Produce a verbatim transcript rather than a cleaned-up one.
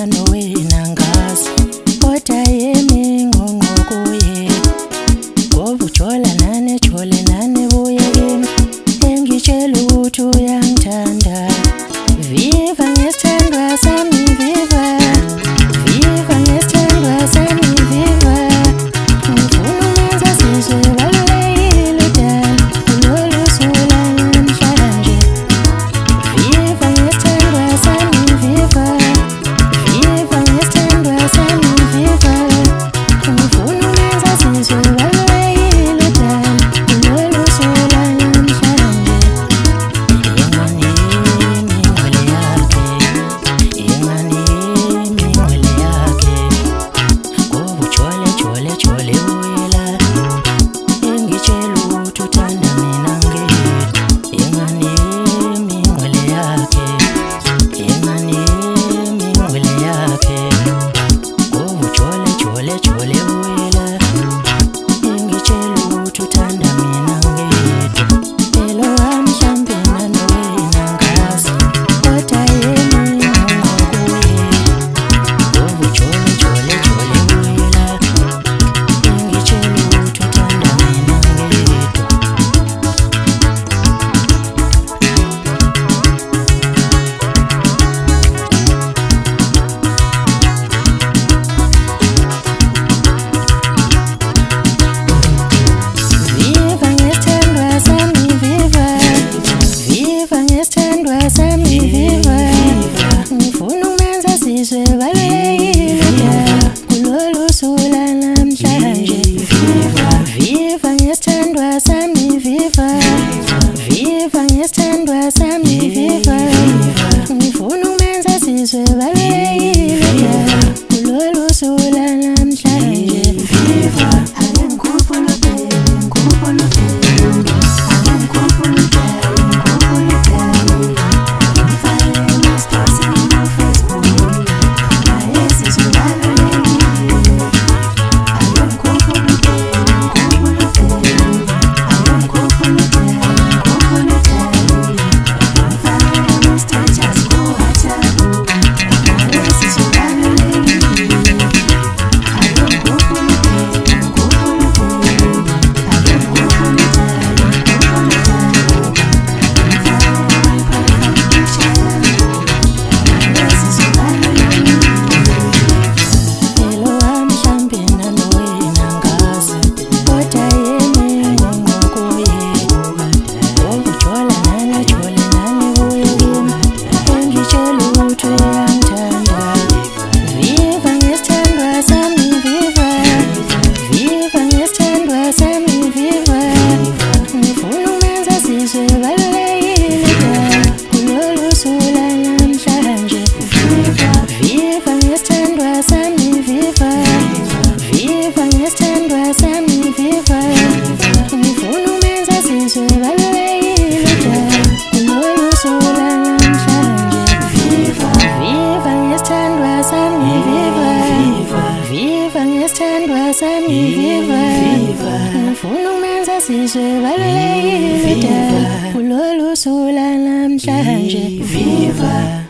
no wena ngazi kodwa yemi ngqongqo kuye ngoba ujola nane jole nane buye kimi engitshela ukuthi uyangithanda viva ngesithandwa sami viva viva ngesithandwa sami viva ngifuna umenza sizwe balulekile dala kulolu suku lanamhlanje viva ngesithandwa sami viva viva ngesithandwa sami viva ngifuna umenza sizwe balulekile dala kulolu suku lanamhlanje yengane mingwele yakhe yengane mingwele yakhe ngoba ujole jole jole uyela engitshela ukuthi uthanda mina ngedwa yengane mingwele yakhe yengane mingwele yakhe ngoba ujole jole jole uyela engitshela ukuthi uthanda mina ngedwa phela wamhlambe nanowena ngazi kodwa yena ngqongqo kuye ngoba ujole jole jole uyela engitshela ukuthi uthanda mina ngedwa viva ngesithandwa sami viva viva ngesithandwa sami viva ngifuna umenza sizwe balulekile dala kulolu suku lanamhlanje viva viva ngesithandwa sami viva viva ngesithandwa sami viva ngifuna umenza sizwe balulekile dala kulolu suku lanamhlanje viva sami viva ngifuna umenza sizwe balulekile dala kulolu suku lanamhlanje viva